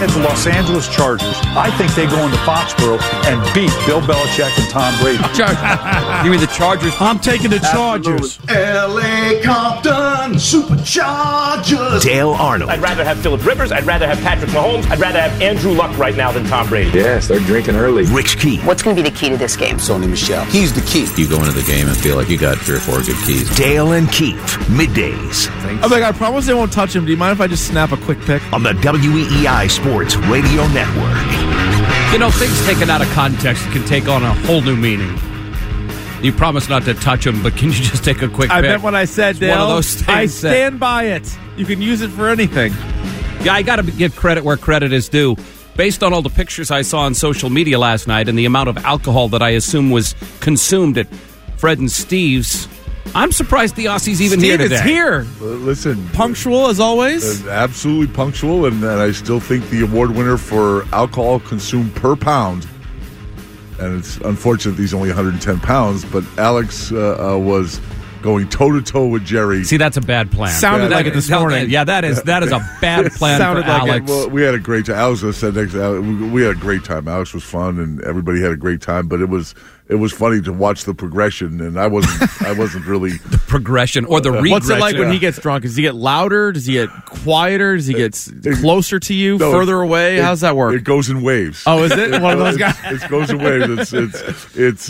at the Los Angeles Chargers. I think they go into Foxborough and beat Bill Belichick and Tom Brady. You mean the Chargers? I'm taking the Chargers. L.A. Compton Superchargers. Dale Arnold. I'd rather have Phillip Rivers. I'd rather have Patrick Mahomes. I'd rather have Andrew Luck right now than Tom Brady. Yeah, start drinking early. Rich Keefe. What's going to be the key to this game? Sonny Michel. He's the key. You go into the game and feel like you got 3 or 4 good keys. Dale and Keefe. Middays. I'm like, I promise they won't touch him. Do you mind if I just snap a quick pic? On the WEEI Sports Radio Network. You know, things taken out of context can take on a whole new meaning. You promise not to touch them, but can you just take a quick pic? I meant what I said, Dale. One of those things I stand by it. You can use it for anything. Yeah, I got to give credit where credit is due. Based on all the pictures I saw on social media last night and the amount of alcohol that I assume was consumed at Fred and Steve's, I'm surprised the Aussie's even here today. It's here. Listen. Punctual as always. Absolutely punctual, and I still think the award winner for alcohol consumed per pound, and it's unfortunate he's only 110 pounds, but Alex was going toe-to-toe with Jerry. See, that's a bad plan. Sounded like it this morning. Yeah, that is a bad plan Sounded for like Alex. Well, we had a great time. Alex said next. We had a great time. Alex was fun, and everybody had a great time. But it was funny to watch the progression, and I wasn't really the progression or the regression. What's it like when he gets drunk? Does he get louder? Does he get quieter? Does he get closer to you? Further away? How's that work? It goes in waves. Oh, is it one of those guys? It goes in waves. It's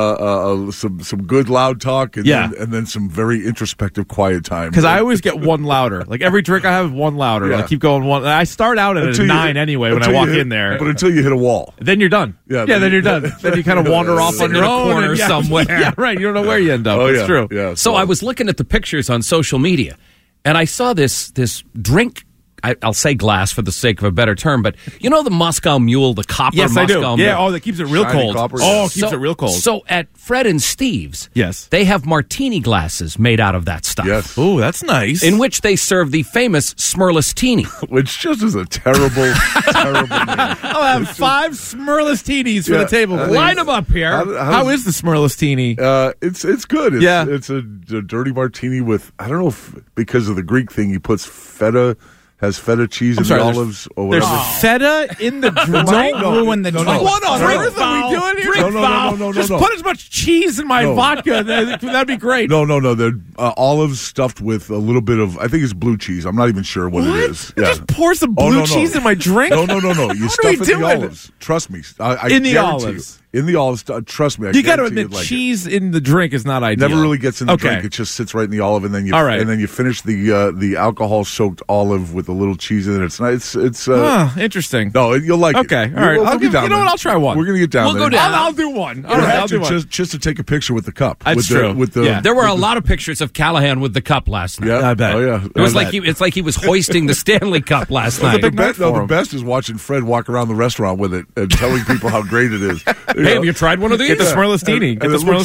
some good loud talk, and then some very introspective quiet time. Because I always get one louder. Like every drink I have, one louder. I keep going one. I start out at a 9 anyway when I walk in there. But until you hit a wall, then you're done. Then you're done. Then you kind of wander off on your own corner somewhere. Yeah, right. You don't know where you end up. It's true. Yeah, so I was looking at the pictures on social media, and I saw this drink. I'll say glass for the sake of a better term, but you know the Moscow Mule, the copper Moscow Mule? Yeah, that keeps it real Shiny cold. Copper, keeps it real cold. So at Fred and Steve's, yes, they have martini glasses made out of that stuff. Yes. Oh, that's nice. In which they serve the famous Smurlastini. Which just is a terrible name. I'll have 5 Smurlastinis for the table. Please. Line them up here. How is the Smurlastini? It's good. It's a dirty martini with, I don't know if because of the Greek thing, he puts feta. Has feta cheese and olives or whatever. There's feta in the drink. Don't ruin the drink. What on earth are we doing here? No. Just put as much cheese in my vodka. That'd be great. No. They're olives stuffed with a little bit of, I think it's blue cheese. I'm not even sure what it is. Yeah. Just pour some blue cheese in my drink? No. You stuff it in the olives. Trust me. I in the guarantee olives. In the olives, trust me. You got to admit, cheese in the drink is not ideal. Never really gets in the drink. It just sits right in the olive, and then you finish the alcohol-soaked olive with a little cheese in it. It's nice. It's interesting. No, you'll like it. Okay, all right. You know what? I'll try one. We're gonna get down. We'll go down. I'll do one. All right, I'll do one. Just to take a picture with the cup. That's true. There were a lot of pictures of Callahan with the cup last night. Yeah, I bet. Oh yeah. It's like he was hoisting the Stanley Cup last night. The best is watching Fred walk around the restaurant with it and telling people how great it is. Hey, have you tried one of these? Get the Smurlastini.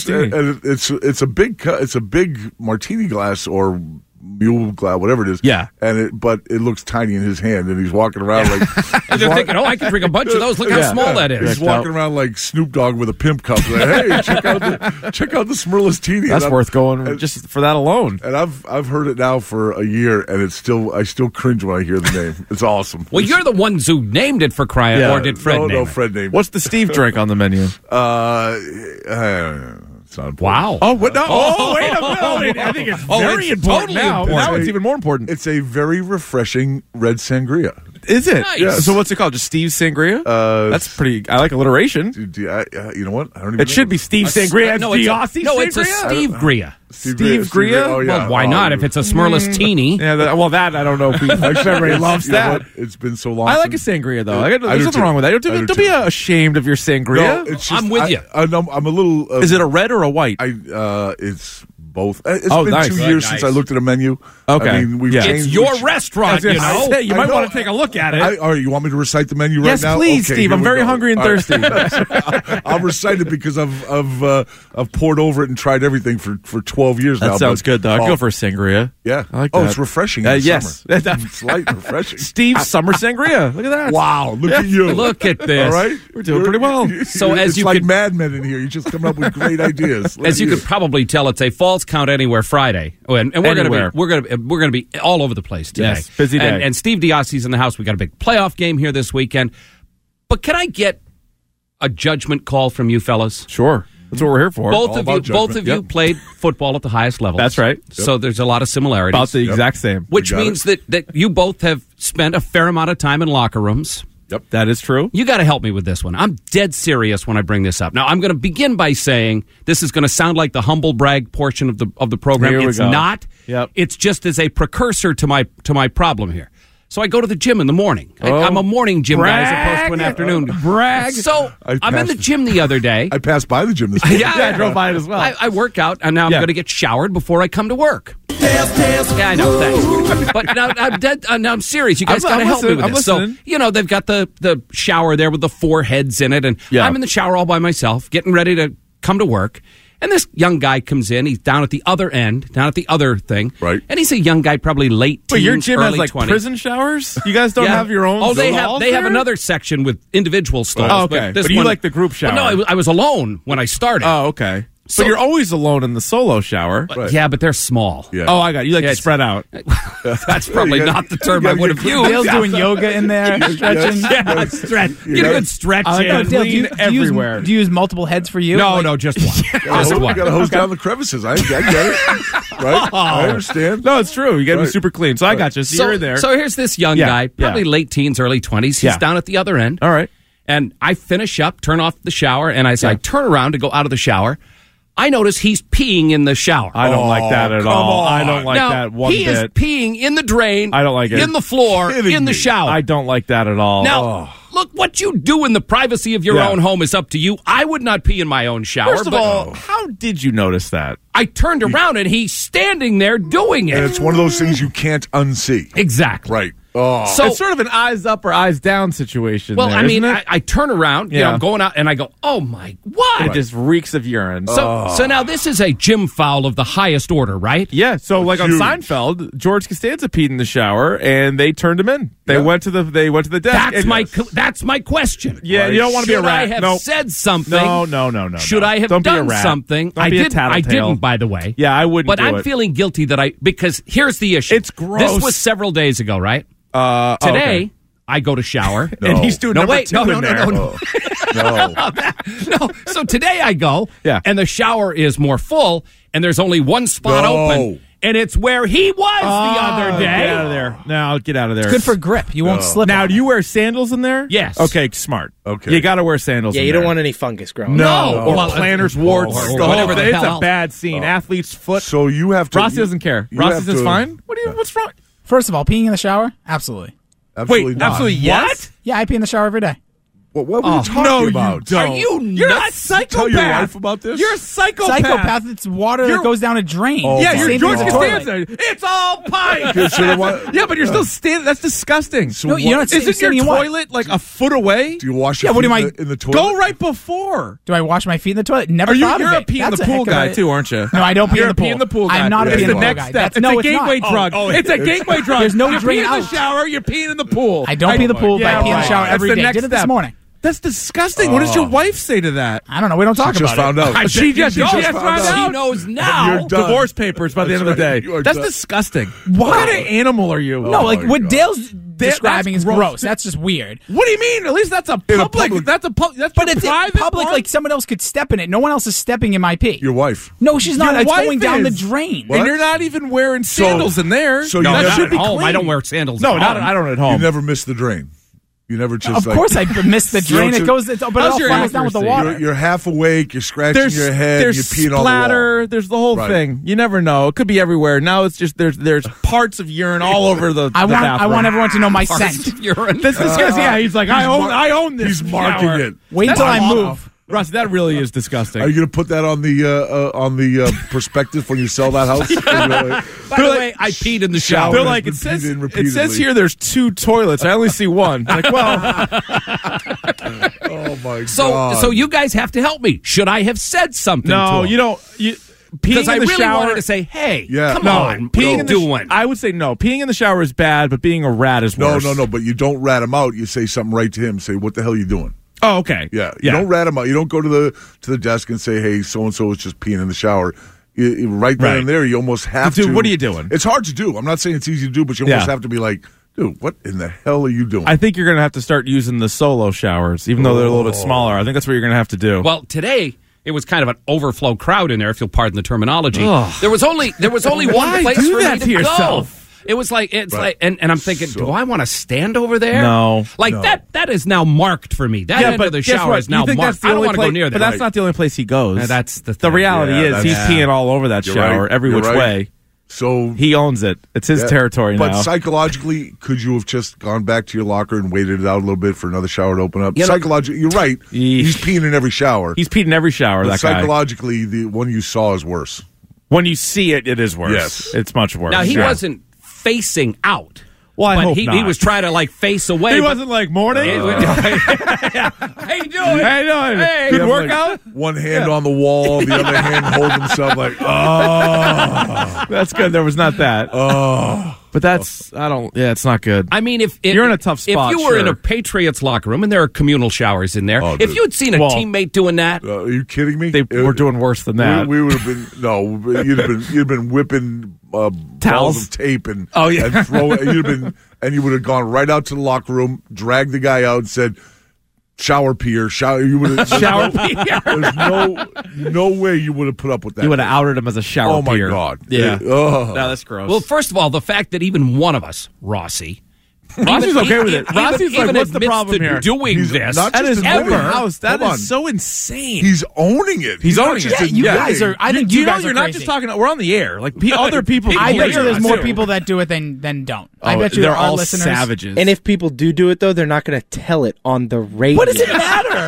It's a big martini glass or mule glass, whatever it is. Yeah. But it looks tiny in his hand, and he's walking around like. And they're thinking, I can drink a bunch of those. Look how small that is. He's walking around like Snoop Dogg with a pimp cup. Like, hey, check out the Smurlastini. That's worth going just for that alone. And I've heard it now for a year, and I still cringe when I hear the name. It's awesome. Well, you're the ones who named it for crying, or did Fred name it? No, Fred named it. What's the Steve drink on the menu? It's not important. Wow. Oh, what? No. Oh, wait a minute. I think it's very important totally now. important. Now it's even more important. It's a very refreshing red sangria. Is it? Nice. Yeah. So what's it called? Just Steve Sangria? That's pretty. I like alliteration. You know what? I don't even. It should be Steve Sangria. It's a Steve Gria. Steve Gria? Oh, yeah. Well, why not? If it's a Smurlastini. Yeah. That I don't know if everybody loves that. It's been so long. I like a sangria though. There's nothing wrong with that. Don't be ashamed of your sangria. No, it's just, I'm with you. I'm a little. Is it a red or a white? It's both. It's been nice. 2 years since I looked at a menu. Okay. I mean, we've changed. It's your restaurant, you know. You might want to take a look at it. All right, you want me to recite the menu yes, right now? Yes, please, okay, Steve. I'm very hungry and thirsty. I'll recite it because I've poured over it and tried everything for 12 years now. That sounds good, though. I'd go for a sangria. Yeah. I like that. It's refreshing in the yes. summer. It's light and refreshing. Steve's summer sangria. Look at that. Wow. Look at you. Look at this. All right? We're doing pretty well. So as it's you like could, Mad Men in here. You're just coming up with great ideas. As you could probably tell, it's a fall Bells Count Anywhere Friday, and we're going to be all over the place today. Yes, busy day. And Steve Diassi's in the house. We got a big playoff game here this weekend. But can I get a judgment call from you fellas? Sure. That's what we're here for. Both of you played football at the highest level. That's right. So there's a lot of similarities. About the exact same. Which means that you both have spent a fair amount of time in locker rooms. Yep, that is true. You got to help me with this one. I'm dead serious when I bring this up. Now, I'm going to begin by saying this is going to sound like the humble brag portion of the program. It's not. Yep. It's just as a precursor to my problem here. So I go to the gym in the morning. I'm a morning gym guy as opposed to an afternoon. Brag. So I'm in the gym the other day. I passed by the gym this morning. Yeah, I drove by it as well. I work out, and now I'm going to get showered before I come to work. Yeah, I know. Thanks. But now I'm serious. You guys got to help me with this. So, they've got the shower there with the 4 heads in it, and I'm in the shower all by myself, getting ready to come to work. And this young guy comes in. He's down at the other end, down at the other thing. Right. And he's a young guy, probably late teens, But your gym has like 20s. prison showers? You guys don't have your own Oh, they stalls have there? another section with individual stalls. Oh, okay. But you like the group shower? But no, I was alone when I started. Oh, okay. So- but you're always alone in the solo shower. Yeah, but they're small. Yeah. Oh, I got it. You like to spread out. That's probably not the term I would have used. Dale's doing yoga in there, stretching. Yeah, stretch. Get a good stretch in. Dale, everywhere. Do you use multiple heads for you? No, just one. Just You one. got to hose down the crevices. I get it. Right? I understand. No, it's true. You got to be super clean. So I got you. So you're in there. So here's this young guy, probably late teens, early 20s. He's down at the other end. All right. And I finish up, turn off the shower, and as I turn around to go out of the shower, I notice he's peeing in the shower. I don't like that at all. I don't like that one he bit. is peeing in the drain. I don't like it. In the floor, in the shower. I don't like that at all. Now, look, what you do in the privacy of your own home is up to you. I would not pee in my own shower. First of all, how did you notice that? I turned around and he's standing there doing it. And it's one of those things you can't unsee. Exactly. Right. Oh. So it's sort of an eyes up or eyes down situation. Well, there, I mean, isn't it? I turn around, I'm going out, and I go, oh, my, what? It just reeks of urine. So now this is a gym foul of the highest order, right? Yeah, so like on Huge. Seinfeld, George Costanza peed in the shower, and they turned him in. They went to the desk. That's my question. Yeah, you don't want to be a rat. Should I have said something? No. Should I have don't done be a rat. something? Don't be a tattletale. I didn't, by the way. Yeah, I wouldn't. But do I'm it. feeling guilty because here's the issue. It's gross. This was several days ago, right? Today, okay. I go to shower. And he's doing number two in there. No. No. So today I go, and the shower is more full, and there's only one spot open, and it's where he was the other day. Get out of there. Now, get out of there. It's good for grip. You won't slip. Now, on do you wear sandals in there? Yes. Okay, smart. Okay. You got to wear sandals Yeah, in you there. don't want any fungus growing. No. Or Well, plantar's warts. or the whatever whole the thing. It's hell a bad scene. Athlete's foot. So you have to. Rossi doesn't care. you Rossi have says to- fine. What's wrong? First of all, peeing in the shower? Absolutely. Absolutely not. absolutely yes. Yeah, I pee in the shower every day. What were you talking about? Don't. Are you You're a nuts? psychopath. Tell your wife about this? You're a psychopath. Psychopath, it's water that goes down a drain. Oh, Yeah, my you're Same George thing as a toilet. Costanza. It's all pipe. Yeah, But you're still standing. That's disgusting. No, you're not Isn't your standing in what? toilet like a foot away? Do you wash your Yeah, what feet am I- in the toilet? Go right before. Do I wash my feet in the toilet? Never Are you? thought You're of a it. pee in That's the a pool heck of guy a- too, aren't you? No, I don't pee You're in the a pool. pee in the pool guy. I'm not a Yeah, pee in It's the the pool next guy. step. That's, It's no, a it's gateway not. drug. Oh, It's a gateway drug. There's no You're drain peeing in the out. shower. You're peeing in the pool. I don't pee in the pool, but I pee in the shower That's every the day. next Did it this step. morning. That's disgusting. What does your wife say to that? I don't know. We don't talk She about just found out. She just found found out. She knows now. You're done. Divorce papers by the end of the That's right. day. You are That's done. disgusting. Why? What kind of animal are you? No, like my what God. Dale's describing is gross. gross. That's just weird. What do you mean? At least that's a public. That's a public. That's But your it's in private public, one? like someone else could step in it. No one else is stepping in my pee. Your wife. No, she's not. Your It's wife going down the is. drain. And you're not even wearing sandals in there. so No, you that not should at be home. clean. I don't wear sandals. No, at not. home. I don't at You home. never miss the drain. You never just Of like, course, I missed the drain. So It goes, but it how's all your funnels down with the accuracy? water. You're half awake. You're scratching There's your head. there's You're peeing on the splatter. wall. There's the whole Right. thing. You never know. It could be everywhere. Now it's just there's parts of urine all over the. I the want bathroom. everyone to know my Parts scent. of urine. This is yeah. He's like I own this. He's marking shower. it. Wait That's till I awful. move. Russ, that really is disgusting. Are you going to put that on the perspective when you sell that house? By the way, I peed in the shower. They're has like been it says. peed in It says repeatedly. here there's 2 toilets. I only see one. Like, well, Oh my So God. you guys have to help me. Should I have said something? no, to you don't. You peeing because I in the really shower. wanted to say, "Hey, Yeah. come No, on, what are Peeing you in the doing?" I would say no. Peeing in the shower is bad, but being a rat is worse. No, but you don't rat him out. You say something right to him. Say, "What the hell are you doing?" Oh, okay. Yeah, you don't rat him out. You don't go to the desk and say, "Hey, so and so is just peeing in the shower." right then and there, you almost have to. Dude, what are you doing? It's hard to do. I'm not saying it's easy to do, but you almost have to be like, dude, what in the hell are you doing? I think you're going to have to start using the solo showers, even though they're a little bit smaller. I think that's what you're going to have to do. Well, today it was kind of an overflow crowd in there, if you'll pardon the terminology. There was only one place for me to yourself? go. It was like and I'm thinking, do I want to stand over there? No. That is now marked for me. That end of the shower is now marked. I don't want to go near there. But that's not the only place he goes. No, that's the The reality is he's peeing all over that shower every which way. So he owns it. It's his territory now. But psychologically, could you have just gone back to your locker and waited it out a little bit for another shower to open up? Psychologically, you're right. He's peeing in every shower. He's peeing in every shower, but that guy. Psychologically, the one you saw is worse. When you see it, it is worse. Yes. It's much worse. Now, he wasn't facing out. Well, I hope he not. was trying to face away. He wasn't like, morning. How you doing? Hey, good workout? One hand on the wall, the other hand holding himself like, That's good. There was not that. But that's, it's not good. I mean, if you're in a tough spot, if you were in a Patriots locker room and there are communal showers in there, if you had seen a teammate doing that, are you kidding me? They were doing worse than that. We would have been you'd have been whipping balls of tape and and throw it. You would have gone right out to the locker room, dragged the guy out, and said, "Shower peer, shower." You would have shower peer. There's no way you would have put up with that. You would have outed him as a shower peer. Oh my God! Yeah. No, that's gross. Well, first of all, the fact that even one of us, Rossi's okay with it. Rossi's like, what's the problem here? Doing this, that is ever house. That is so insane. He's owning it. He's owning it. Yeah, you guys are. I think you guys are You're not crazy. just talking. We're on the air. Like other people. I bet you there's more too. people that do it than don't. I bet you they're our all listeners. savages. And if people do it though, they're not going to tell it on the radio. What does it matter?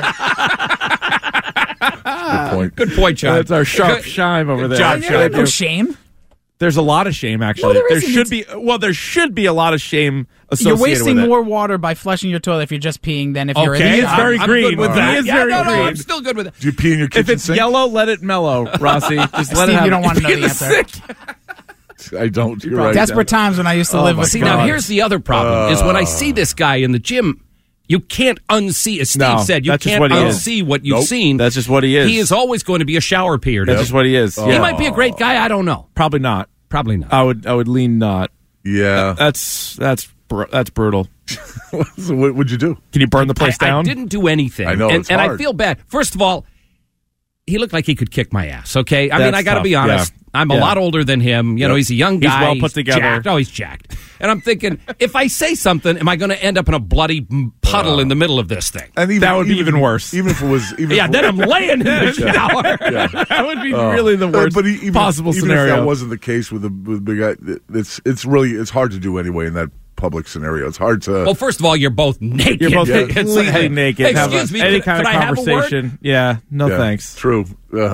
Good point, John. That's our sharp shime over there. John, There's no shame. There's a lot of shame, actually. Well, there should be a lot of shame associated You're wasting with it. more water by flushing your toilet if you're just peeing than if you're in He the is very I'm green. good with that. He is Yeah, very no, green. I'm still good with it. Do you pee in your kitchen If it's sink? yellow, let it mellow, Rossi. Just let Steve, it have you don't it. want to know Pee the in answer. sink. I don't. You're right. Desperate times when I used to live with. See, now here's the other problem: is when I see this guy in the gym. You can't unsee, as Steve said, you that's just can't what he is. unsee what you've seen. That's just what he is. He is always going to be a shower peer. That's just what he is. He might be a great guy. I don't know. Probably not. Probably not. I would lean not. Yeah. That's brutal. So what would you do? Can you burn the place down? I didn't do anything. I know, and it's I hard. feel bad. First of all, he looked like he could kick my ass, okay? I mean, That's I got to tough, be honest. yeah. I'm a lot older than him. You know, he's a young guy. He's well put together. Jacked. Oh, he's jacked. And I'm thinking, if I say something, am I going to end up in a bloody puddle in the middle of this thing? And that would be even worse. Even if it was... Then I'm laying in the shower. That would be really the worst possible scenario. Even if that wasn't the case with the big guy, it's hard to do anyway in that public scenario. It's hard to... Well, first of all, you're both naked. You're both It's completely like, naked. Hey, have excuse me, any could kind I of have a word? conversation. Yeah, no thanks. True.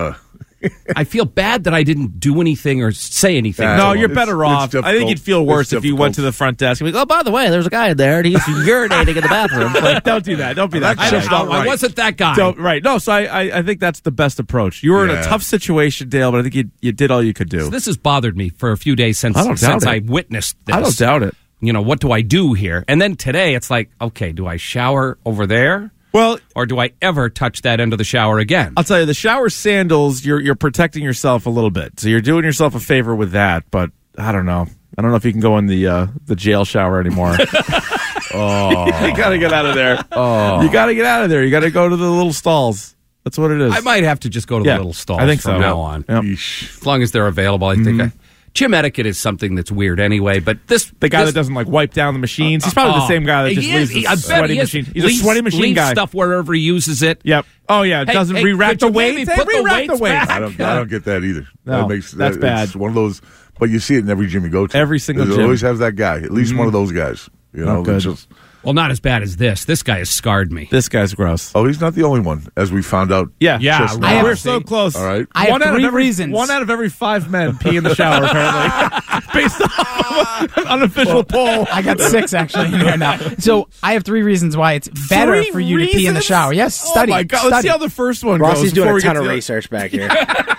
I feel bad that I didn't do anything or say anything. No, It's- you're better it's off. I think you'd feel difficult. worse It's if you went to difficult. the front desk and be like, oh, by the way, there's a guy in there and he's urinating in the bathroom. Like, don't do that. Don't be that guy. I wasn't that guy. Right. No, so I think that's the best approach. You were in a tough situation, Dale, but I think you did all you could do. So this has bothered me for a few days since I witnessed this. I don't doubt it. You know, what do I do here? And then today it's like, okay, do I shower over there? Well, or do I ever touch that end of the shower again? I'll tell you, the shower sandals, you're protecting yourself a little bit. So you're doing yourself a favor with that, but I don't know. I don't know if you can go in the jail shower anymore. You got to get out of there. You got to get out of there. You got to go to the little stalls. That's what it is. I might have to just go to the little stalls I think from so. now on. Yep. As long as they're available, I think. Gym etiquette is something that's weird anyway, but the guy that doesn't like wipe down the machines, he's probably the same guy that just leaves the sweaty machine. He's a sweaty machine guy. Stuff wherever he uses it. Yep. Oh yeah, doesn't re-rack the weights. Put the weights back. I don't get that either. No, that's bad. It's one of those, but you see it in every gym you go to. Every single There's gym. always have that guy. At least one of those guys. You know, good. Well, not as bad as this. This guy has scarred me. This guy's gross. Oh, he's not the only one, as we found out. Yeah. just now. We're so close. All right. I have three reasons. 1 out of every 5 men pee in the shower, apparently. Based on an unofficial poll. I got 6 actually in here now. So I have 3 reasons why it's better 3 for you to pee in the reasons? shower. Yes, study. Oh my God. Study. Let's see how the first one Rossi's goes. doing before a we ton get of to the- research back here.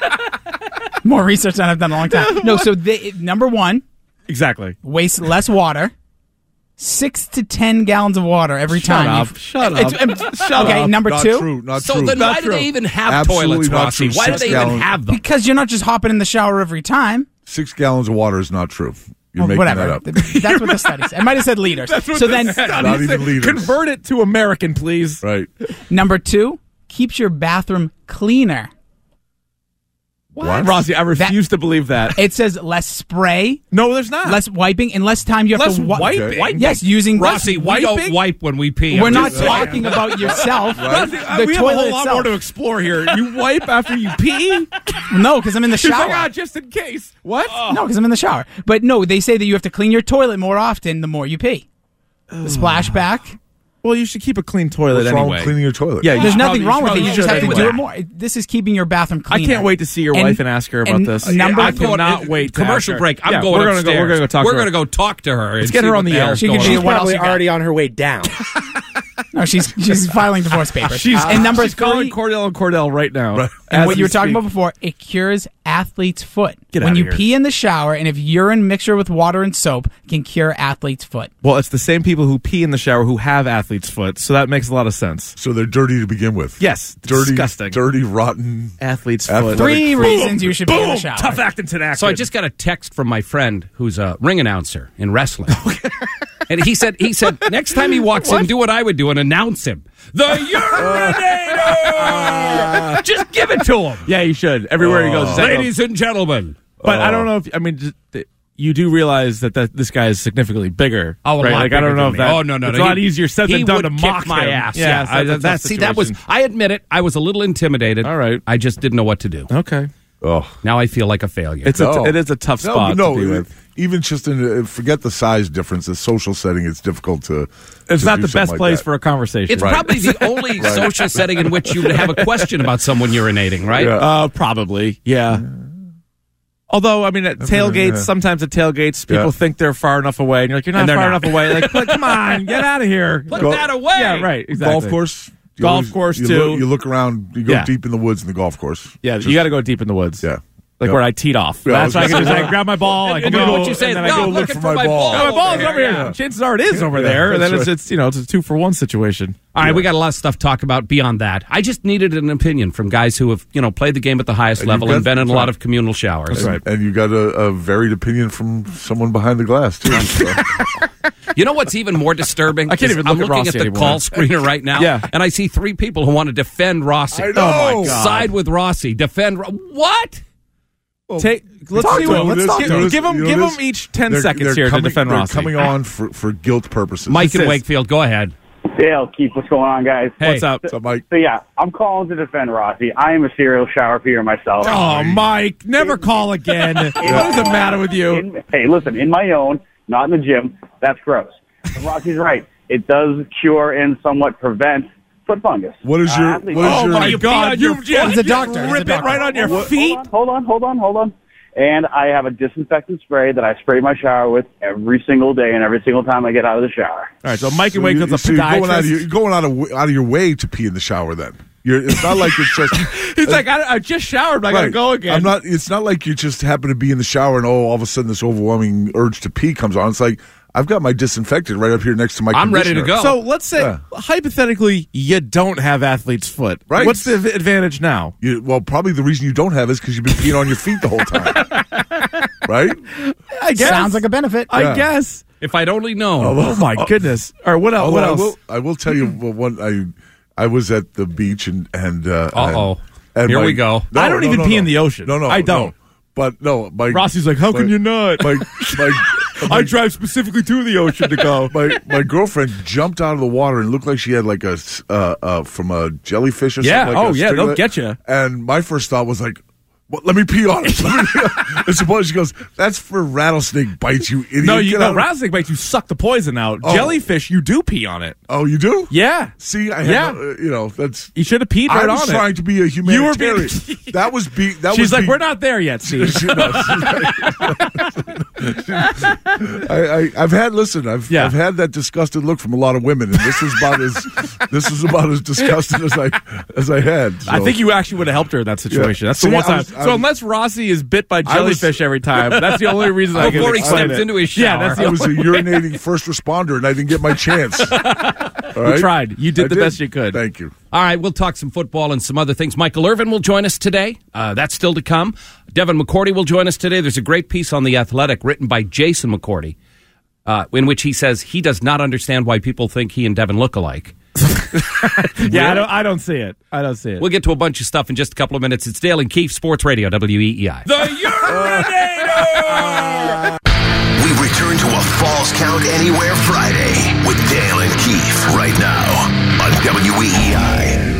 More research than I've done in a long time. No, so number 1, Exactly. waste less water. 6 to 10 gallons of water every time. Shut up. Okay, number Not 2. true. Not So true. then Not why do true. they even have Absolutely toilets, not Rossi? true. Why do 6 they even gallons. have them? Because you're not just hopping in the shower every time. 6 gallons of water is not true. You're Well, making whatever. that up. That's what the study said. I might have said liters. So then, Not even liters. Convert it to American, please. Right. number 2, keeps your bathroom cleaner. What? Rossi, I refuse to believe that. It says less spray, No, there's not. less wiping, and less time you have Less to wiping? Okay. Yes, using Rossi, we don't wipe when we pee. We're I'm not just saying. talking about yourself. Rossi, The we have a toilet whole lot itself. more to explore here. You wipe after you pee? No, because I'm in the She's shower. like, just in case. What? No, because I'm in the shower. But no, they say that you have to clean your toilet more often the more you pee. The splashback. Well, you should keep a clean toilet What's wrong anyway. with cleaning your toilet? Yeah, There's you nothing probably- wrong with it. probably You just should have to anyway. do it more. This is keeping your bathroom I cleaner. can't wait to see your wife and ask her about and this. number I four- cannot wait. To Commercial ask her. break. I'm Yeah, going we're gonna upstairs. Go, we're going to go talk We're to her. going to go talk to her. Let's get her on the air. She can She's see what else probably you got. already on her way down. No, she's filing divorce papers. She's and number she's calling 3, Cordell and Cordell right now. Right. and as what you we were talking speak. about before, it cures athlete's foot. Get when outta you here. pee in the shower, and if urine mixture with water and soap can cure athlete's foot. Well, it's the same people who pee in the shower who have athlete's foot, so that makes a lot of sense. So they're dirty to begin with. Yes, Dirty, disgusting. dirty, rotten. Athlete's Athletic foot. 3 foot. reasons you should be in the shower. Tough acting today. So I just got a text from my friend who's a ring announcer in wrestling. And he said next time he walks in, do what I would do and announce him. The urinator! Just give it to him. Yeah, you should. Everywhere he goes. he's like, Ladies and gentlemen. But I don't know if you do realize that this guy is significantly bigger. Oh, a right? lot Like I don't bigger know than if me. that. Oh, no. It's a lot easier said than done would to mock kick my him. ass. Yeah, Yeah, so that's a tough that was. situation. I admit it. I was a little intimidated. All right. I just didn't know what to do. Okay. Oh. Now I feel like a failure. It is a tough spot to be with. Even just forget the size difference. The social setting, it's difficult to. It's to not do the something best like place that. for a conversation. It's probably the only social setting in which you would have a question about someone urinating, right? Yeah. Probably. Yeah. Although, I mean, at tailgates, sometimes at tailgates, people think they're far enough away, and you're like, you're not they're far not. enough away. Like, but come on, get out of here. Put that away. Yeah, right. Exactly. Golf course. Golf course, you too. You look around. You go Yeah. deep in the woods in the golf course. Yeah, you got to go deep in the woods. Yeah. Like Yep. where I teed off. Yeah, I That's was why I can gonna just say, like grab my ball. I can And go. what you say is, and then I no, go look looking for for my my ball. ball. my ball's over here. Yeah. Chances are it is over Yeah, there. And then that's it's it's a 2-for-1 situation. All right, we got a lot of stuff to talk about beyond that. I just needed an opinion from guys who have, played the game at the highest level you've and been in a got- lot of communal showers. And you got a varied opinion from someone behind the glass too. So. You know what's even more disturbing? I can't is even I'm look at looking Rossi at the anymore. call screener right now, Yeah. and I see 3 people who want to defend Rossi. I know. Oh, my God. Side with Rossi. Defend. What? Let's Talk see to what. him. Let's This- talk. this- Give you know them this? each 10 They're seconds here coming, to defend they're Rossi. coming on for guilt purposes. Mike in is- Wakefield, go ahead. Dale, Keith, what's going on, guys? Hey. What's up? What's up, Mike? So, yeah, I'm calling to defend Rossi. I am a serial shower peer myself. Oh, Mike, never call again. What is the matter with you? Hey, listen, in my own, not in the gym, that's gross. And Rossi's right. It does cure and somewhat prevent foot fungus. What is your? athletes- What is Oh your? my God! You He's a doctor. He's a rip it doctor. right on your feet. Hold on. And I have a disinfectant spray that I spray my shower with every single day and every single time I get out of the shower. All right, so Mike and So Wakefield's a so you're podiatrist. you're going out of your way to pee in the shower. Then it's not like it's just. He's like, I just showered, but I gotta Right. go again. I'm not. It's not like you just happen to be in the shower and all of a sudden this overwhelming urge to pee comes on. It's like I've got my disinfectant right up here next to my. I'm ready to conditioner. go. So let's say, hypothetically, you don't have athlete's foot. Right. What's the advantage now? Well, probably the reason you don't have is because you've been peeing on your feet the whole time. Right? I guess. Sounds like a benefit. I guess. If I'd only known. Oh my goodness! All right, what else? What else? I will tell you one. I was at the beach and Uh-oh. and Here my- we go. I don't even pee in the ocean. No, I don't. No. But no, my Rossi's like, how can you not? My drive specifically to the ocean to go. my girlfriend jumped out of the water and looked like she had like a from a jellyfish or Yeah. something. Like Oh, a yeah, string they'll of- get you. And my first thought was like, well, let me pee on it. And suppose she goes, that's for rattlesnake bites, you idiot. No, you Get know, out. rattlesnake bites. You suck the poison out. Oh. Jellyfish, you do pee on it. Oh, you do? Yeah. See, I Yeah. have, that's. You should have peed right I was on trying it. to be a You were being- humanitarian. That was. She's like, we're not there yet, Steve. I've had that disgusted look from a lot of women, and this is about as disgusted as I had. So. I think you actually would have helped her in that situation. That's the one time. So unless Rossi is bit by jellyfish every time, that's the only reason I can before he explain steps it. into his shower. I was a urinating first responder, and I didn't get my chance. All right? You tried. You did the best you could. Thank you. All right, we'll talk some football and some other things. Michael Irvin will join us today. That's still to come. Devin McCourty will join us today. There's a great piece on The Athletic written by Jason McCourty in which he says he does not understand why people think he and Devin look alike. Yeah, I don't see it. We'll get to a bunch of stuff in just a couple of minutes. It's Dale and Keefe, Sports Radio, WEEI. The Urinator! We return to a Falls Count Anywhere Friday with Dale and Keefe right now on WEEI.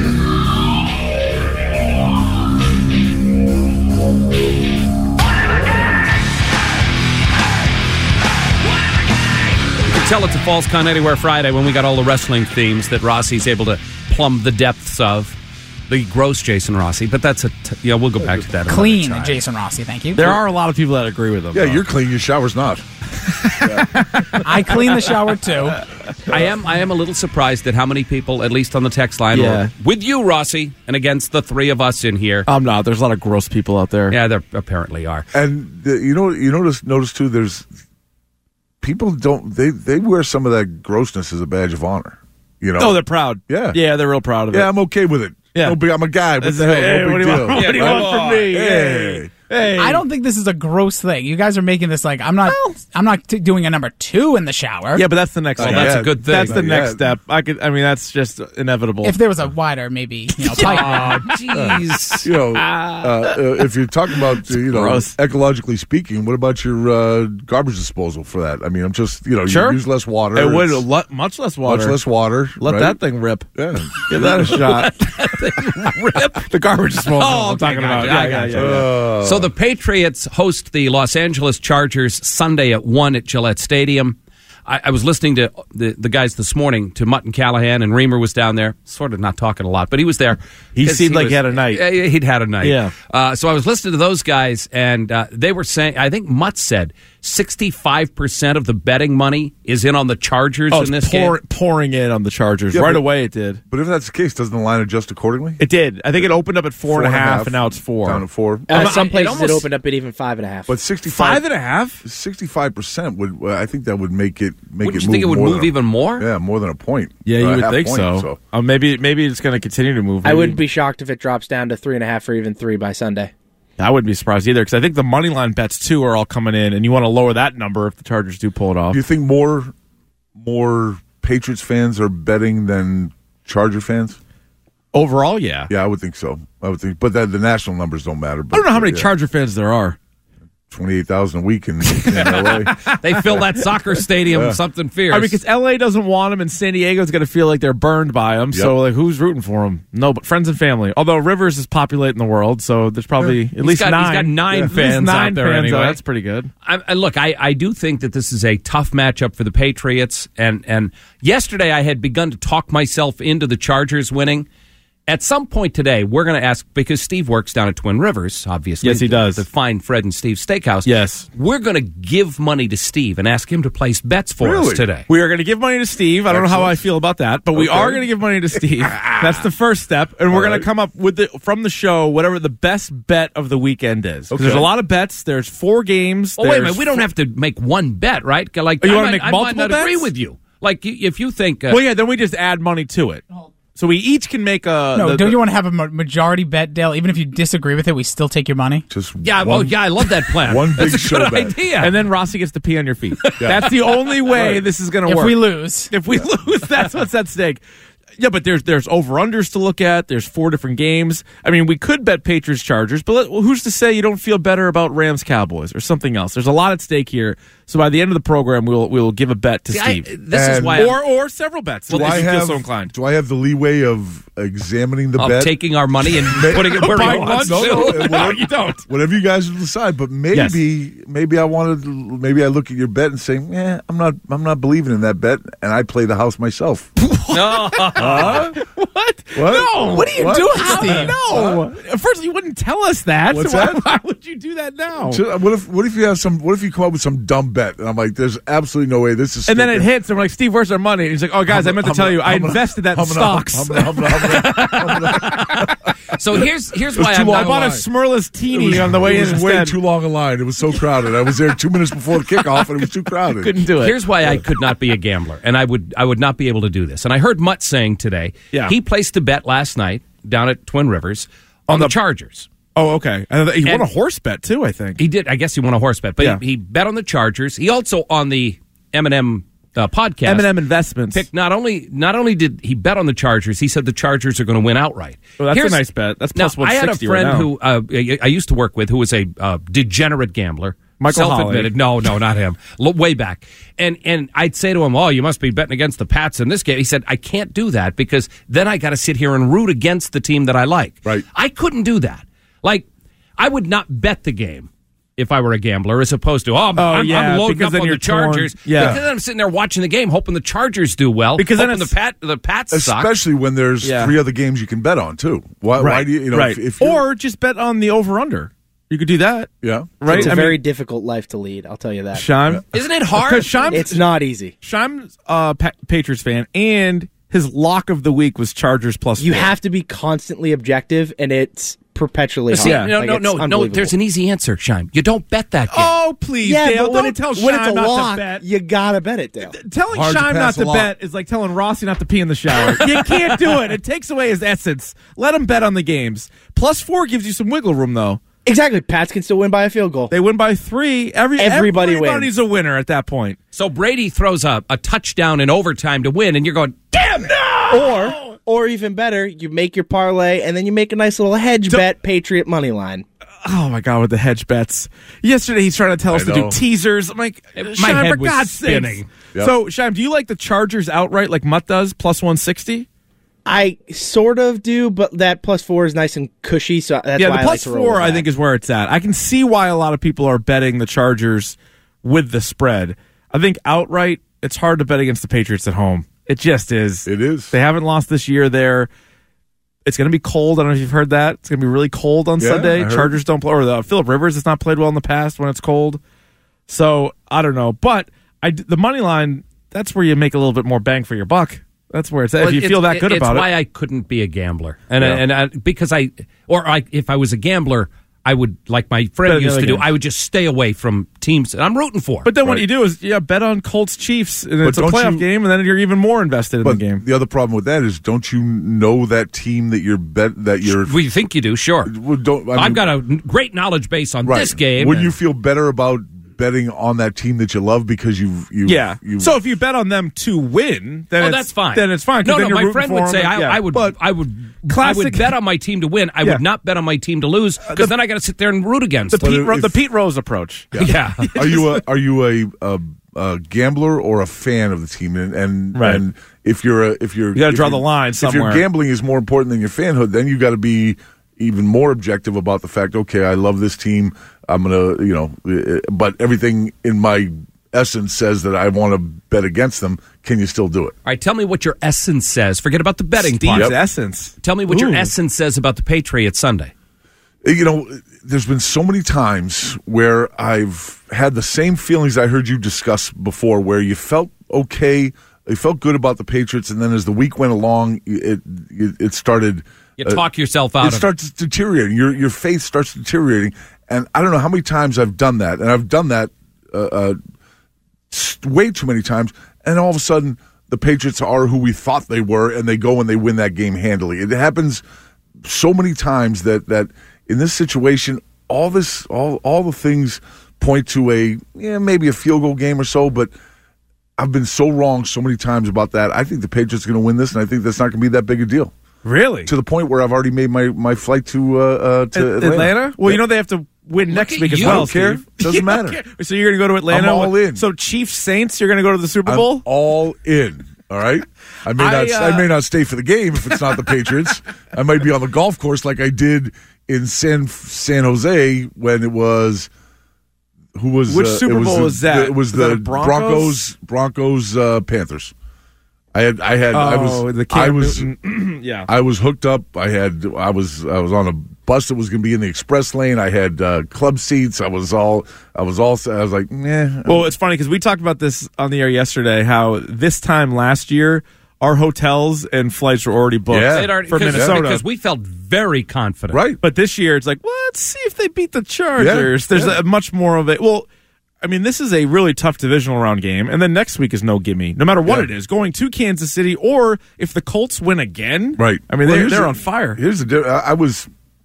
Tell it to Falls Count Anywhere Friday when we got all the wrestling themes that Rossi's able to plumb the depths of. The gross Jason Rossi, but that's we'll go back to that. Clean Jason Rossi, thank you. There are a lot of people that agree with him. Yeah, you're clean. Your shower's not. I clean the shower too. I am a little surprised at how many people, at least on the text line, are with you, Rossi, and against the three of us in here. I'm not. There's a lot of gross people out there. Yeah, there apparently are. And you notice too. There's people they wear some of that grossness as a badge of honor. You know? Oh, they're proud. Yeah, they're real proud of it. Yeah, I'm okay with it. Yeah, I'm a guy. What the hell? Hey, no big deal. What do you want from me? Hey. I don't think this is a gross thing. You guys are making this like I'm not doing a number 2 in the shower. Yeah, but that's the next step. That's a good thing. That's the next step. That's just inevitable. If there was a wider, maybe pipe. Oh, jeez. If you're talking about ecologically speaking, what about your garbage disposal for that? I mean, I'm just you use less water. It would much less water. Much less water. Let that thing rip. Yeah, give that a shot. Rip the garbage disposal. I'm talking about. Yeah. So the Patriots host the Los Angeles Chargers Sunday at 1 at Gillette Stadium. I was listening to the guys this morning, to Mutton Callahan, and Reamer was down there, sort of not talking a lot, but he was there. He seemed like he had a night. He'd had a night. Yeah. So I was listening to those guys, and they were saying, I think Mutt said 65% of the betting money is in on the Chargers in this game. Pouring in on the Chargers. Right away it did. But if that's the case, doesn't the line adjust accordingly? It did. I think it opened up at 4.5, and now it's 4. Down to 4. Some places it opened up at even 5.5. But 5.5? 65% would. I think that would make it Wouldn't you think it would move even more? Yeah, more than a point. Yeah, you would think so. Maybe it's going to continue to move. I wouldn't be shocked if it drops down to 3.5 or even 3 by Sunday. I wouldn't be surprised either, because I think the money line bets too are all coming in, and you want to lower that number if the Chargers do pull it off. Do you think more Patriots fans are betting than Charger fans? Overall, yeah. Yeah, I would think so. But the national numbers don't matter. But, I don't know how many Charger fans there are. 28,000 a week in L.A. They fill that soccer stadium something fierce. I mean, because L.A. doesn't want them, and San Diego's going to feel like they're burned by them. Yep. So, who's rooting for them? No, but friends and family. Although Rivers is populating the world, so there's probably at least 9. He's got 9 fans out there anyway. That's pretty good. Look, I do think that this is a tough matchup for the Patriots. And yesterday I had begun to talk myself into the Chargers winning. At some point today, we're going to ask, because Steve works down at Twin Rivers, obviously. Yes, he does. The fine Fred and Steve Steakhouse. Yes. We're going to give money to Steve and ask him to place bets for us today. We are going to give money to Steve. I don't know how I feel about that, but we are going to give money to Steve. That's the first step. And we're going to come up with, from the show, whatever the best bet of the weekend is. Because there's a lot of bets. There's 4 games. Oh, wait a minute. We don't have to make one bet, right? Like, you want to make multiple bets? I might not agree with you. Like, if you think... then we just add money to it. So we each can make a... No, don't you want to have a majority bet, Dale? Even if you disagree with it, we still take your money? I love that plan. One big That's a good idea. And then Rossi gets to pee on your feet. That's the only way this is going to work. If we lose, that's what's at stake. Yeah, but there's over-unders to look at. There's 4 different games. I mean, we could bet Patriots-Chargers, but who's to say you don't feel better about Rams-Cowboys or something else? There's a lot at stake here. So by the end of the program, we'll give a bet to Steve. This is why, or several bets. Do I have the leeway of examining the bet, taking our money and putting it where we want? No, you don't. Whatever you guys decide, but maybe I look at your bet and say, I'm not believing in that bet, and I play the house myself. What? No. What are you doing, Steve? No. First, you wouldn't tell us that. What's so that? Why would you do that now? What if you come up with some dumb bet, and I'm like, there's absolutely no way this is. And then it hits, and we're like, Steve, where's our money? And he's like, oh, guys, I meant to tell you, I invested that in stocks. So here's why I bought a Smurless Teeny on the way in. It was way too long a line. It was so crowded. I was there 2 minutes before the kickoff, and it was too crowded. Couldn't do it. Here's why I could not be a gambler, and I would not be able to do this. And I heard Mutt saying today, he placed a bet last night down at Twin Rivers on the Chargers. Oh, okay. He won a horse bet, too, I think. He did. I guess he won a horse bet, but he bet on the Chargers. He also, on the M&M podcast, M&M Investments, picked not only did he bet on the Chargers, he said the Chargers are going to win outright. Well, that's a nice bet. That's plus 160 right now. I had a friend who I used to work with who was a degenerate gambler. Michael Self-admitted. No, not him. Way back. And I'd say to him, oh, you must be betting against the Pats in this game. He said, I can't do that because then I got to sit here and root against the team that I like. Right. I couldn't do that. Like, I would not bet the game if I were a gambler, as opposed to, I'm loading up on the Chargers. Because then I'm sitting there watching the game, hoping the Chargers do well. Because then the Pats suck. Especially when there's 3 other games you can bet on, too. Why do you know? Right. Or just bet on the over-under. You could do that. Yeah. Right? It's a very difficult life to lead, I'll tell you that. Shime? Isn't it hard? It's not easy. Shime's a Patriots fan, and his lock of the week was Chargers plus 4. You have to be constantly objective, and it's perpetually hard. No, there's an easy answer, Shime. You don't bet that game. Oh, please, Dale. Don't tell Shime not to bet. You gotta bet it, Dale. Telling Shime not to bet is like telling Rossi not to pee in the shower. You can't do it. It takes away his essence. Let him bet on the games. Plus 4 gives you some wiggle room, though. Exactly. Pats can still win by a field goal. They win by 3. Everybody's wins. A winner at that point. So Brady throws a touchdown in overtime to win, and you're going, damn, no! Or even better, you make your parlay, and then you make a nice little hedge bet, Patriot money line. Oh, my God, with the hedge bets. Yesterday, he's trying to tell us to do teasers. I'm like, my head was spinning. Yep. So, Shime, do you like the Chargers outright like Mutt does, plus 160? I sort of do, but that plus 4 is nice and cushy, so that's why I like to roll with that. The plus 4, I think, is where it's at. I can see why a lot of people are betting the Chargers with the spread. I think outright, it's hard to bet against the Patriots at home. It just is. It is. They haven't lost this year there. It's going to be cold. I don't know if you've heard that. It's going to be really cold on Sunday. Chargers don't play. Or Phillip Rivers has not played well in the past when it's cold. So, I don't know. But the money line, that's where you make a little bit more bang for your buck. That's where it's at. If you feel that good about it. It's why I couldn't be a gambler. If I was a gambler, I would, like my friend used to do, I would just stay away from teams that I'm rooting for. But then what you do is bet on Colts Chiefs, and it's a playoff game, and then you're even more invested in the game. The other problem with that is, don't you know that team that you're We think you do, sure. I've got a great knowledge base on this game. Wouldn't you feel better about betting on that team that you love because you've so if you bet on them to win, then that's fine. Then it's fine. No, my friend would say I would bet on my team to win. I would not bet on my team to lose because then I got to sit there and root against the Pete Rose approach. Yeah. Are you a gambler or a fan of the team? And if you got to draw the line somewhere. If your gambling is more important than your fanhood, then you got to be even more objective about the fact, okay, I love this team. I'm going to, but everything in my essence says that I want to bet against them. Can you still do it? All right, tell me what your essence says. Forget about the betting part. Steve's essence. Tell me what your essence says about the Patriots Sunday. There's been so many times where I've had the same feelings I heard you discuss before, where you felt okay, you felt good about the Patriots, and then as the week went along, it started... You talk yourself out of it. It starts deteriorating. Your faith starts deteriorating. And I don't know how many times I've done that. And I've done that way too many times. And all of a sudden, the Patriots are who we thought they were, and they go and they win that game handily. It happens so many times that in this situation, all the things point to maybe a field goal game or so, but I've been so wrong so many times about that. I think the Patriots are going to win this, and I think that's not going to be that big a deal. Really? To the point where I've already made my flight to Atlanta. Well, they have to win next at week as you. well. I don't care. Steve. Doesn't You don't matter. care. So you're going to go to Atlanta? I'm all in. So Chiefs Saints, you're going to go to the Super Bowl? I'm all in. All right. I may not stay for the game if it's not the Patriots. I might be on the golf course like I did in San Jose when it was. Who was which Super Bowl was that? It was Was that the a Broncos Panthers. I was Newton. Yeah. I was hooked up. I was on a bus that was going to be in the express lane. I had club seats. I was like, nah. Well, it's funny because we talked about this on the air yesterday. How this time last year, our hotels and flights were already booked for Minnesota because we felt very confident. Right. But this year, it's like, well, let's see if they beat the Chargers. There's a much more of it. Well, I mean, this is a really tough divisional round game, and then next week is no gimme, no matter what it is. Going to Kansas City, or if the Colts win again, right? I mean, they're on fire. Here's the I was.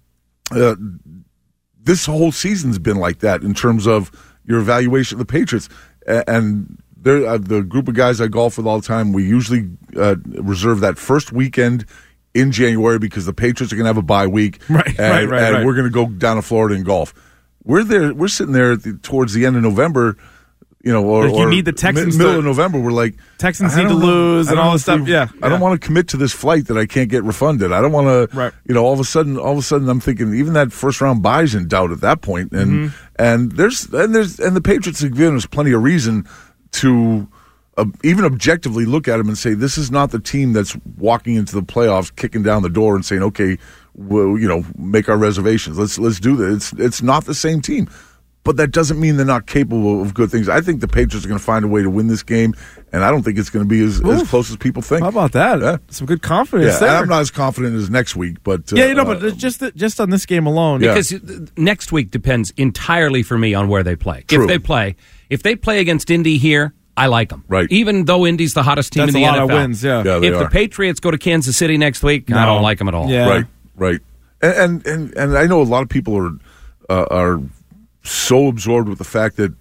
This whole season's been like that in terms of your evaluation of the Patriots, and they're the group of guys I golf with all the time. We usually reserve that first weekend in January because the Patriots are going to have a bye week, right? And we're going to go down to Florida and golf. We're sitting there towards the end of November, or you need the Texans middle of November. We're like, Texans need to lose and all this stuff. I don't want to commit to this flight that I can't get refunded. I don't want to, all of a sudden I'm thinking even that first round bye's in doubt at that point. And and the Patriots have given us plenty of reason to even objectively look at them and say this is not the team that's walking into the playoffs, kicking down the door and saying, okay, we'll, make our reservations. Let's do this. It's not the same team. But that doesn't mean they're not capable of good things. I think the Patriots are going to find a way to win this game, and I don't think it's going to be as close as people think. How about that? Yeah. Some good confidence there. I'm not as confident as next week, but but just on this game alone, because next week depends entirely for me on where they play. True. If they play against Indy here, I like them. Right. Even though Indy's the hottest team That's in the a lot NFL. of wins. Yeah. they if are. the Patriots go to Kansas City next week, I don't like them at all. Yeah. Right. And I know a lot of people are so absorbed with the fact that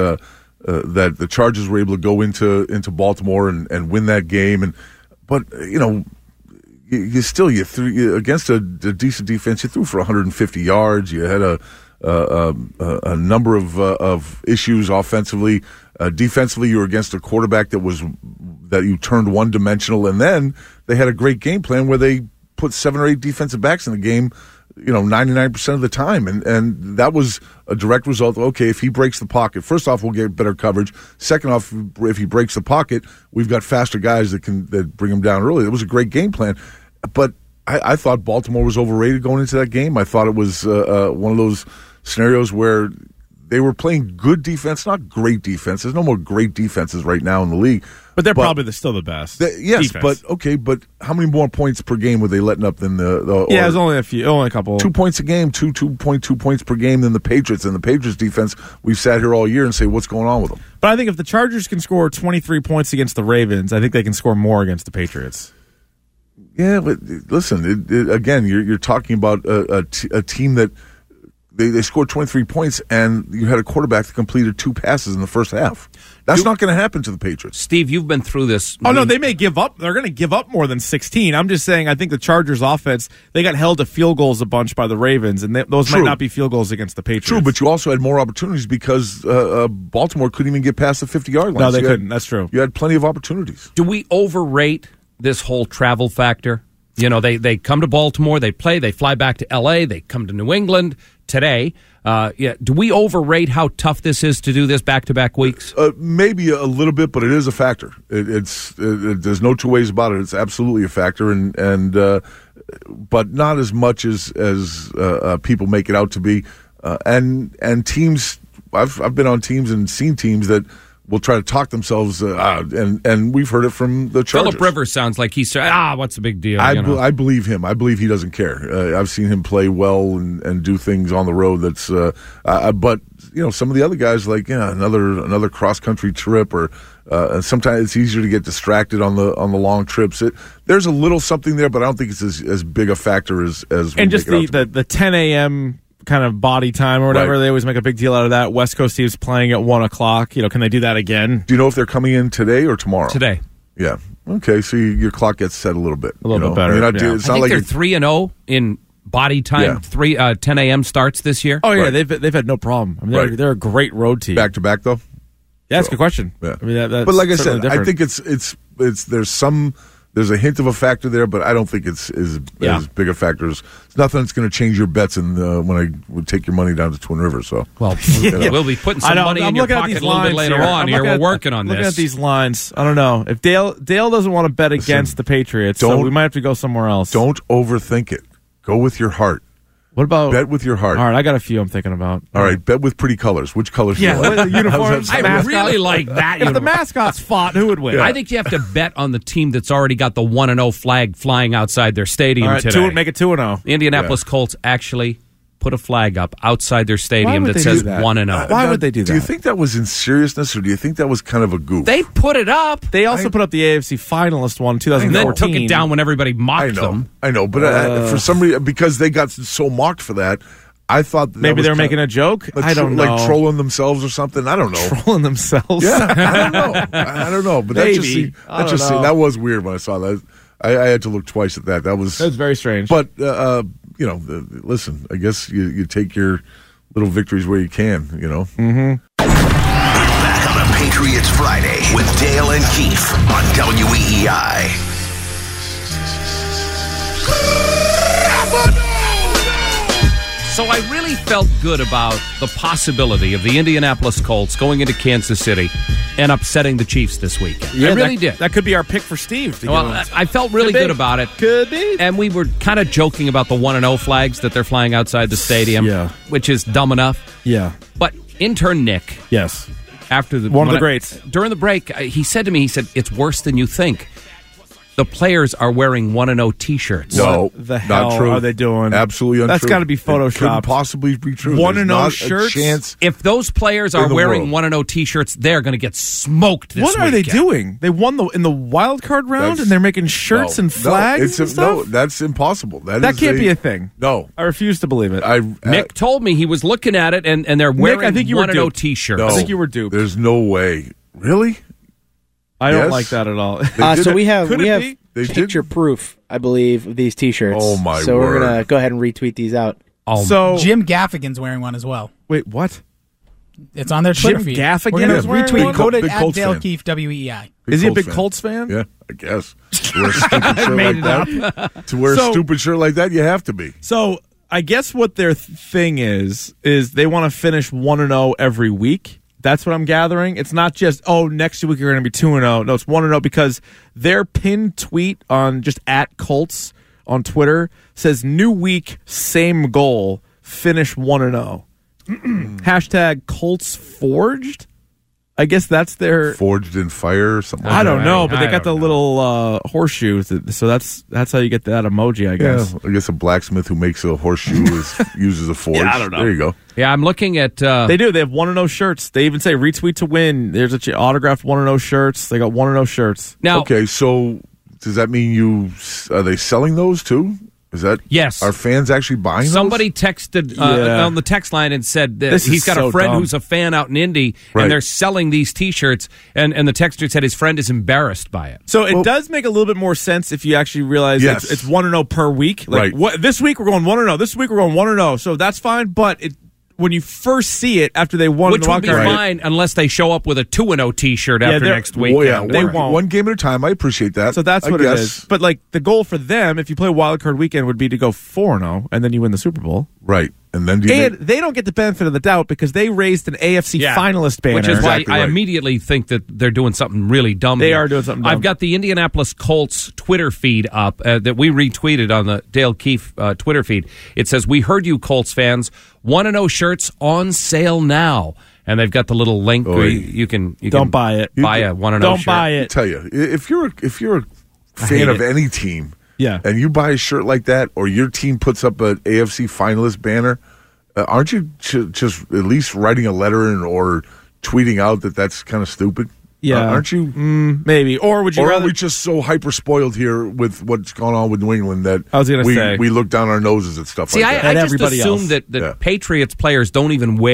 the Chargers were able to go into Baltimore and win that game, but you threw against a decent defense. You threw for 150 yards. You had a number of issues offensively. Defensively, you were against a quarterback that you turned one dimensional, and then they had a great game plan where they put 7 or 8 defensive backs in the game, 99% of the time. And that was a direct result of, okay, if he breaks the pocket, first off, we'll get better coverage. Second off, if he breaks the pocket, we've got faster guys that bring him down early. It was a great game plan. But I thought Baltimore was overrated going into that game. I thought it was one of those scenarios where they were playing good defense, not great defense. There's no more great defenses right now in the league. But they're probably still the best. Yes, defense. but how many more points per game were they letting up than the Yeah, there's only a couple. 2 points a game, 2.2 points per game than the Patriots. And the Patriots defense, we've sat here all year and say, what's going on with them? But I think if the Chargers can score 23 points against the Ravens, I think they can score more against the Patriots. Yeah, but listen, again, you're talking about a team that they scored 23 points, and you had a quarterback that completed 2 passes in the first half. That's not going to happen to the Patriots. Steve, you've been through this. Oh, no, they may give up. They're going to give up more than 16. I'm just saying I think the Chargers' offense, they got held to field goals a bunch by the Ravens, and those might not be field goals against the Patriots. True, but you also had more opportunities because Baltimore couldn't even get past the 50-yard line. No, they couldn't. That's true. You had plenty of opportunities. Do we overrate this whole travel factor? They come to Baltimore, they play, they fly back to L.A., they come to New England today. Do we overrate how tough this is to do this back-to-back weeks? Maybe a little bit, but it is a factor. There's no two ways about it. It's absolutely a factor, but not as much as people make it out to be. And teams, I've been on teams and seen teams that will try to talk themselves and we've heard it from the Chargers. Phillip Rivers sounds like he's what's the big deal? I believe him. I believe he doesn't care. I've seen him play well and do things on the road. That's but some of the other guys like another cross country trip or sometimes it's easier to get distracted on the long trips. There's a little something there, but I don't think it's as big a factor as and just the 10 a.m. kind of body time or whatever. Right. They always make a big deal out of that. West Coast teams playing at 1 o'clock. Can they do that again? Do you know if they're coming in today or tomorrow? Today. Yeah. Okay. So your clock gets set a little bit. A little bit better. I think they're 3-0 in body time 10 a.m. starts this year? Oh yeah, they've had no problem. I mean, they're a great road team. Back to back though. Yeah, that's a good question. Yeah. I mean, that's but like I said, different. I think there's a hint of a factor there, but I don't think it's as big a factor. It's nothing that's going to change your bets when I would take your money down to Twin River. So, well, we'll be putting some money in your pocket a little bit later on here. We're working on this. Looking at these lines, I don't know. If Dale doesn't want to bet against the Patriots, so we might have to go somewhere else. Don't overthink it. Go with your heart. What about bet with your heart? All right, I got a few I'm thinking about. All right, bet with pretty colors. Which colors? Yeah, do you like? uniforms. I really like that. If the mascots fought, who would win? I think you have to bet on the team that's already got the 1-0 flag flying outside their stadium today. Make it 2-0. The Indianapolis Colts actually put a flag up outside their stadium that says 1-0. Why would they do that? Do you think that was in seriousness, or do you think that was kind of a goof? They put it up. They also put up the AFC finalist one in 2014. And then took it down when everybody mocked them. I know, but for some reason, because they got so mocked for that, I thought maybe they were making a joke. I don't know, like trolling themselves or something. I don't know, trolling themselves. Yeah, I don't know. But that was weird when I saw that. I had to look twice at that. That was very strange. But listen, I guess you take your little victories where you can. Mm-hmm. We're back on a Patriots Friday with Dale and Keefe on WEEI. So I really felt good about the possibility of the Indianapolis Colts going into Kansas City and upsetting the Chiefs this weekend. Yeah, I really did. That could be our pick for Steve. I felt really good about it. Could be. And we were kind of joking about the 1-0 flags that they're flying outside the stadium, which is dumb enough. Yeah. But intern Nick, yes, after one of the greats, during the break, he said to me, it's worse than you think. The players are wearing 1-0 T-shirts. No, what the hell not true. Are they doing? Absolutely untrue. That's got to be photoshopped. Couldn't possibly be true. 1-0 shirts. Chance if those players are wearing 1-0 T-shirts, they're going to get smoked this weekend. What are they doing? They won in the wild card round, and they're making shirts and flags and stuff? No, that's impossible. That can't be a thing. No. I refuse to believe it. Nick told me he was looking at it, and they're wearing 1-0 T-shirts. No, I think you were duped. There's no way. Really? I don't like that at all. So we have They picture proof, I believe, of these T-shirts. Oh, my So word. we're going to go ahead and retweet these out. So Jim Gaffigan's wearing one as well. Wait, what? It's on their Twitter Jim feed. Gaffigan We're going is to wearing retweet one? coded Big at Colts Dale fan. Keefe, WEI. Is he a big fan. Colts fan? Yeah, I guess. To wear a stupid shirt like that. To wear a stupid shirt like that, you have to be. So I guess what their thing is they want to finish 1-0 every week. That's what I'm gathering. It's not just, next week you're going to be 2-0. No, it's 1-0 because their pinned tweet on just at Colts on Twitter says, new week, same goal, finish 1-0. Hashtag Colts Forged? I guess that's their Forged in fire or something. I don't know, but they got the little horseshoes, so that's how you get that emoji. I guess. Yeah, I guess a blacksmith who makes a horseshoe uses a forge. Yeah, I don't know. There you go. Yeah, I'm looking at. They do. They have 1-0 shirts. They even say retweet to win. There's autographed 1-0 shirts. They got 1-0 shirts. Now, okay, so does that mean are they selling those too? Is that yes? Are fans actually buying Somebody those? texted on the text line and said that he's got a friend who's a fan out in Indy, and they're selling these T-shirts, and the texter said his friend is embarrassed by it. So it does make a little bit more sense if you actually realize it's 1-0 per week. Like, this week we're going 1-0. This week we're going 1-0. So that's fine, but when you first see it after they won, which would be fine unless they show up with a 2-0 T-shirt after next week. They won't. One game at a time. I appreciate that. So that's what it is. But like the goal for them, if you play wild card weekend, would be to go 4-0, and then you win the Super Bowl. Right. And then they don't get the benefit of the doubt because they raised an AFC finalist banner. Which is why I immediately think that they're doing something really dumb. They are doing something dumb. I've got the Indianapolis Colts Twitter feed up that we retweeted on the Dale Keefe Twitter feed. It says, "We heard you, Colts fans. 1-0 shirts on sale now." And they've got the little link where you can don't buy it. Buy a 1-0 shirt. Don't buy it. I tell you, if you're a fan of any team, and you buy a shirt like that, or your team puts up an AFC finalist banner, aren't you just at least writing a letter or tweeting out that that's kind of stupid? Yeah, aren't you? Maybe. Or would you? Or rather... are we just so hyper spoiled here with what's going on with New England that I was going to say we look down our noses at stuff See, like that? I just assume that Patriots players don't even wear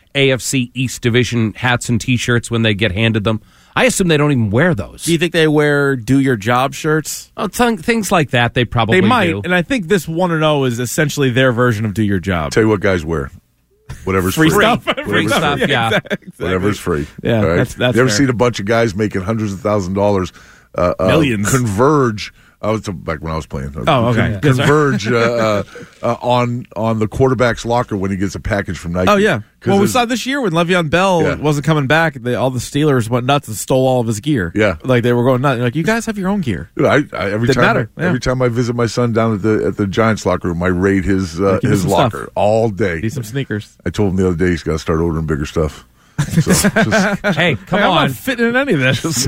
AFC East Division hats and T-shirts when they get handed them. I assume they don't even wear those. Do you think they wear do your job shirts? Oh, things like that they probably might, do. and I think this 1-0 is essentially their version of do your job. Tell you what guys wear. Whatever's free. Stuff. Free stuff, yeah. Exactly. Whatever's free. Yeah, right? that's You ever fair. seen a bunch of guys making hundreds of $1,000s, millions, converge? I was back when I was playing. Oh, okay. Converge on the quarterback's locker when he gets a package from Nike. Oh, yeah. Well, we there's- saw this year when Le'Veon Bell wasn't coming back. All the Steelers went nuts and stole all of his gear. Yeah. Like they were going nuts. Like, you guys have your own gear. Dude, every Didn't time matter. Yeah. every time I visit my son down at the Giants locker room, I raid his Give me some locker stuff. all day. Need some sneakers. I told him the other day he's got to start ordering bigger stuff. So, just, Hey, come I'm on. not fitting in any of this. What's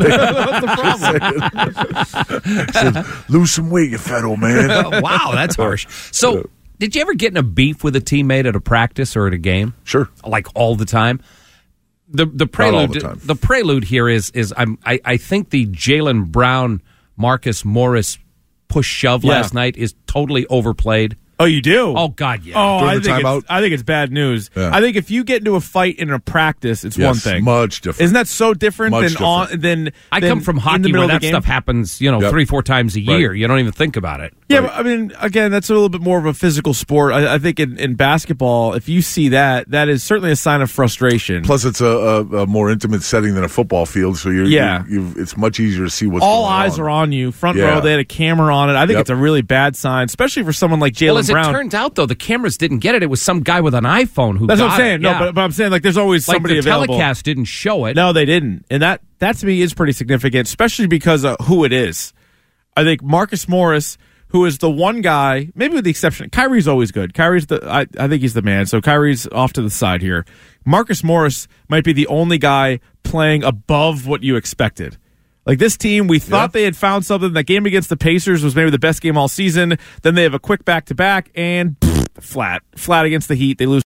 the problem? said, lose some weight, you fat old man. Wow, that's harsh. So, did you ever get in a beef with a teammate at a practice or at a game? Sure. Like all the time? The prelude all the time. The prelude here is I think the Jaylen Brown Marcus Morris push shove last night is totally overplayed. Oh, you do? Oh God, yeah. Oh, During the timeout? I think it's bad news. Yeah. I think if you get into a fight in a practice, it's one thing. Much different. Isn't that so different Much than I come from in the hockey middle where of the that game? stuff happens, 3-4 times a year. You don't even think about it. Yeah, but, I mean, again, that's a little bit more of a physical sport. I think in basketball, if you see that is certainly a sign of frustration. Plus, it's a more intimate setting than a football field, so it's much easier to see what's all going eyes on. are on you. Front Yeah. row, they had a camera on it. I think it's a really bad sign, especially for someone like Well, Jaylen as Brown. it turns out, though, the cameras didn't get it. It was some guy with an iPhone who That's got what I'm saying. it. No, Yeah. but I'm saying, like, there's always Like somebody the available. telecast didn't show it. No, they didn't. And that to me is pretty significant, especially because of who it is. I think Marcus Morris, who is the one guy, maybe with the exception, Kyrie's always good. Kyrie's I think he's the man. So Kyrie's off to the side here. Marcus Morris might be the only guy playing above what you expected. Like this team, we thought they had found something. That game against the Pacers was maybe the best game all season. Then they have a quick back-to-back and flat against the Heat. They lose